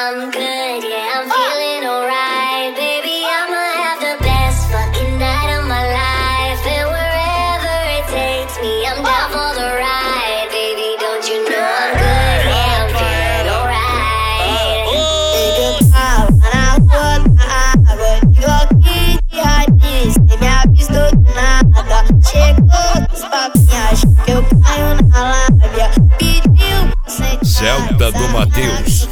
I'm good, yeah, I'm feeling alright. Baby, I'ma have the best fucking night of my life. And wherever it takes me, I'm down for the ride. Baby, don't you know I'm good, yeah, I'm feeling alright. Na rua, na água, digo aqui, sem me avisou de nada. Chegou os papinhos, que eu caio na lábia. Pediu pra sentar Zelda do Matheus.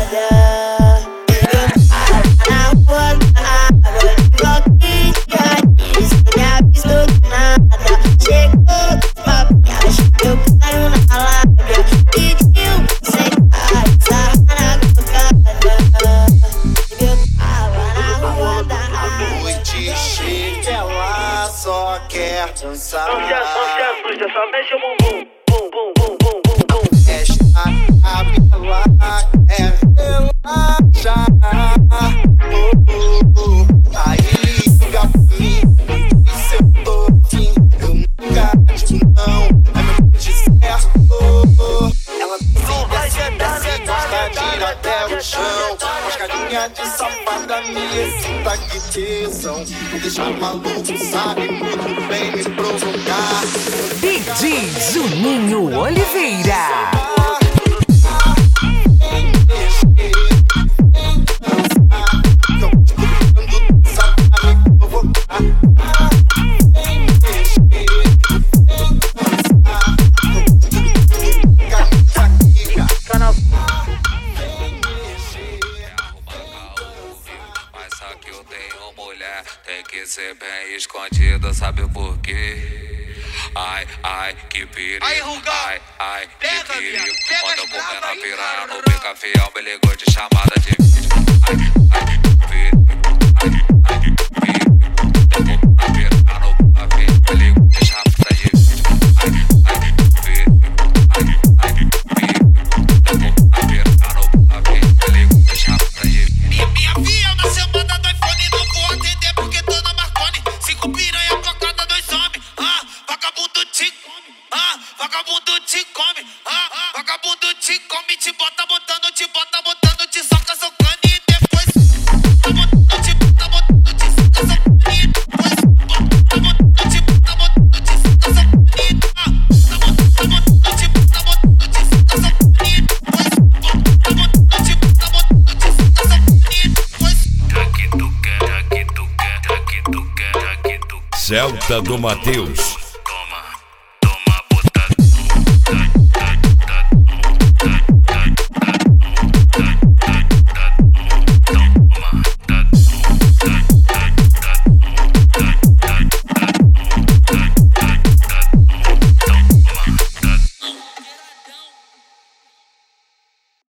Na rua, na água, digo aqui, sem me avisou de nada. Chegou os papinhos, que eu caio na lábia. Pediu pra sentar na cocada. Eu tava na rua da água. Noite chique, ela só quer dançar. Suja, só mexe o bumbum. Bum, bum, bum, bum, bum, bum. Esta cabela quer relaxar. Aí liga pra mim, se eu tô afim, eu nunca digo não, é meu de certo. Ela desce, gosta de ir até o chão. As carinhas de safada me excita, que tesão. Me deixa maluco, sabe muito bem me provocar. DJ Juninho Oliveira. Tem que ser bem escondida, sabe por quê? Ai, ai, que perigo. Ai, ai, que perigo. Quando eu comendo a piranha no pica fiel, me ligou de chamada de vídeo. Ai, ai, que perigo. Ai, ai, que perigo. Eu comendo a piranha no pica fiel, me ligou de chamada de vídeo. Ai, ai, que perigo. Ai, ai, que perigo. Eu comendo a piranha no pica fiel, me ligou de chamada de vídeo. Minha fiel na semana do iPhone, não vou atender porque tô na Marconi. 5 piranha pra cada 2 homens. Vagabundo te come. Vagabundo te come. Vagabundo te come. Te bota botando, te bota botando, te soca socando e depois te bota botando, te soca socando e depois te bota botando, te soca socando e te bota botando, te soca socando e depois te bota botando, te soca socando e depois. Zelda do Matheus.